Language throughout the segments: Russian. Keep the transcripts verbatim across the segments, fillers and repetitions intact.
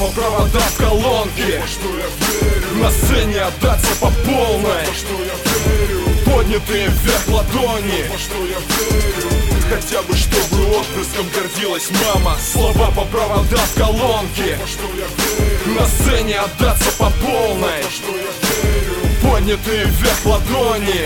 по проводам в колонке. На сцене отдаться по полной. Поднятые вверх ладони. Хотя бы чтобы отпрыском гордилась мама. Слова по проводам в колонке. На сцене отдаться по полной. Поднятые вверх ладони.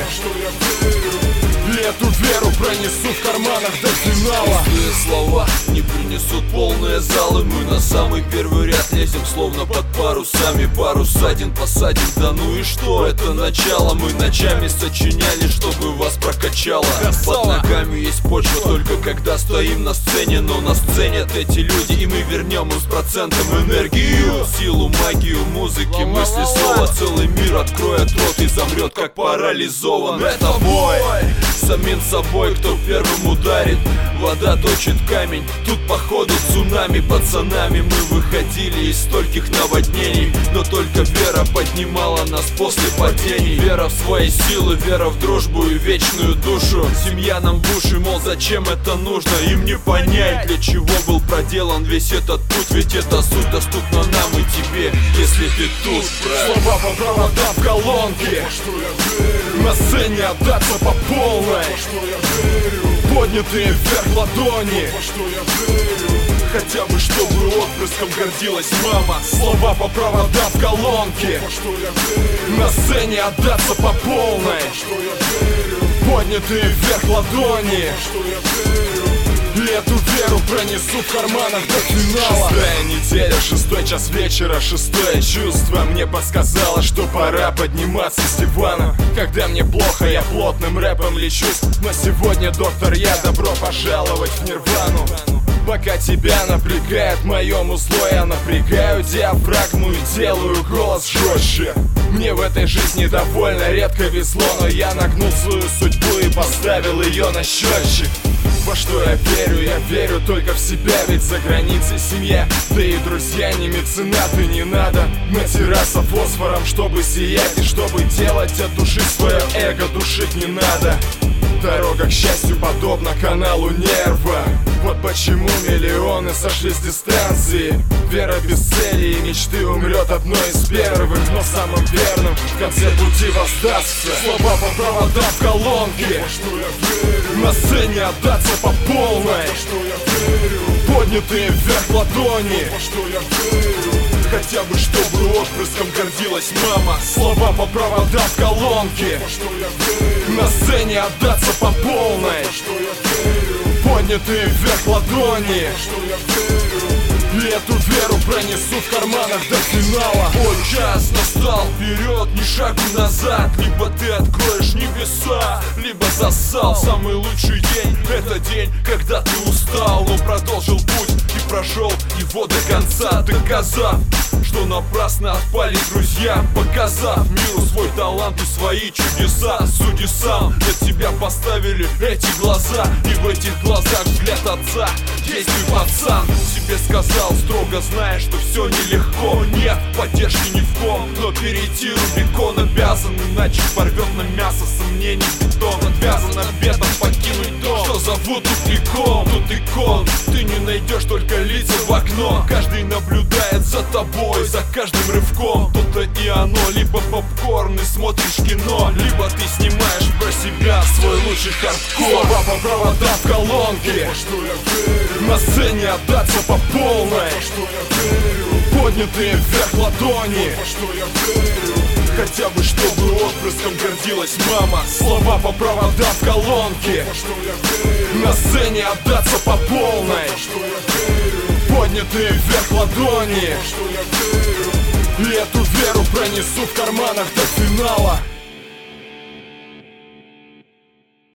И эту веру пронесу в карманах до финала. Пустые слова не принесут полные залы. Мы на самый первый ряд лезем, словно под парусами. Парус один посадим, да ну и что? Это начало, мы ночами сочиняли, чтобы вас прокачало. Под ногами есть почва только когда стоим на сцене. Но на сцене эти люди, и мы вернем им с процентом энергию, силу, магию музыки, мысли, слова. Целый мир откроет рот и замрет, как парализован. Это бой самим собой, кто первым ударит. Вода точит камень, тут походу цунами. Пацанами мы выходили из стольких наводнений, но только вера поднимала нас после падений. Вера в свои силы, вера в дружбу и вечную душу. Семья нам в уши, мол, зачем это нужно? Им не понять, для чего был проделан весь этот путь. Ведь эта суть доступна нам и тебе, если ты тут, брат. Слова по проводам в колонке. На сцене отдаться по полной. Поднятые вверх ладони. Хотя бы чтобы отпрыском гордилась мама. Слова по проводам в колонке. На сцене отдаться по полной. Поднятые вверх ладони. И эту веру пронесу в карманах до финала. Шестая неделя, шестой час вечера, шестое чувство мне подсказало, что пора подниматься с дивана. Когда мне плохо, я плотным рэпом лечусь. Но сегодня, доктор, я добро пожаловать в нирвану. Пока тебя напрягает в моем узло, я напрягаю диафрагму и делаю голос жестче. Мне в этой жизни довольно редко везло, но я нагнул свою судьбу и поставил ее на счетчик. Во что я верю? Я верю только в себя, ведь за границей семья. Да и друзья не меценаты, не надо натираться фосфором, чтобы сиять и чтобы делать от души свое эго, душить не надо. Дорога к счастью подобна каналу нерва. Вот почему миллионы сошли с дистанции. Вера без цели и мечты умрет одной из первых, но самым верным в конце пути воздастся. Слова по проводам в колонке. На сцене отдаться по полной. Поднятые вверх ладони. Хотя бы чтобы отпрыском гордилась мама. Слова по проводам в колонке. На сцене отдаться по полной. Поднятые вверх ладони. И эту веру пронесу в карманах до финала. Ой, час настал, вперед, ни шагу назад. Либо ты откроешь небеса, либо засал. Самый лучший день — это день, когда ты устал, но продолжил путь и прошел его до конца, доказав, что напрасно отпали друзья, показав миру свой талант и свои чудеса. Суди сам, для тебя поставили эти глаза, и в этих глазах взгляд отца. Действуй, пацан, себе сказал, строго зная, что все нелегко. Нет поддержки ни в ком, но перейти Рубикон обязан, иначе порвет на мясо сомнений бетон. Отвязан обетом покинуть дом, что зовут тупиком. Тут икон, ты не найдешь только лица в окно. Каждый наблюдает за тобой, за каждым рывком. То-то и оно, либо попкорн и смотришь кино, либо ты снимаешь про себя свой лучший хардкор. Слова по проводам в колонке. На сцене отдаться по полной. Поднятые вверх ладони. Хотя бы чтобы отпрыском гордилась мама. Слова по проводам в колонке. На сцене отдаться по полной. Поднятые вверх ладони. И эту веру пронесу в карманах до финала.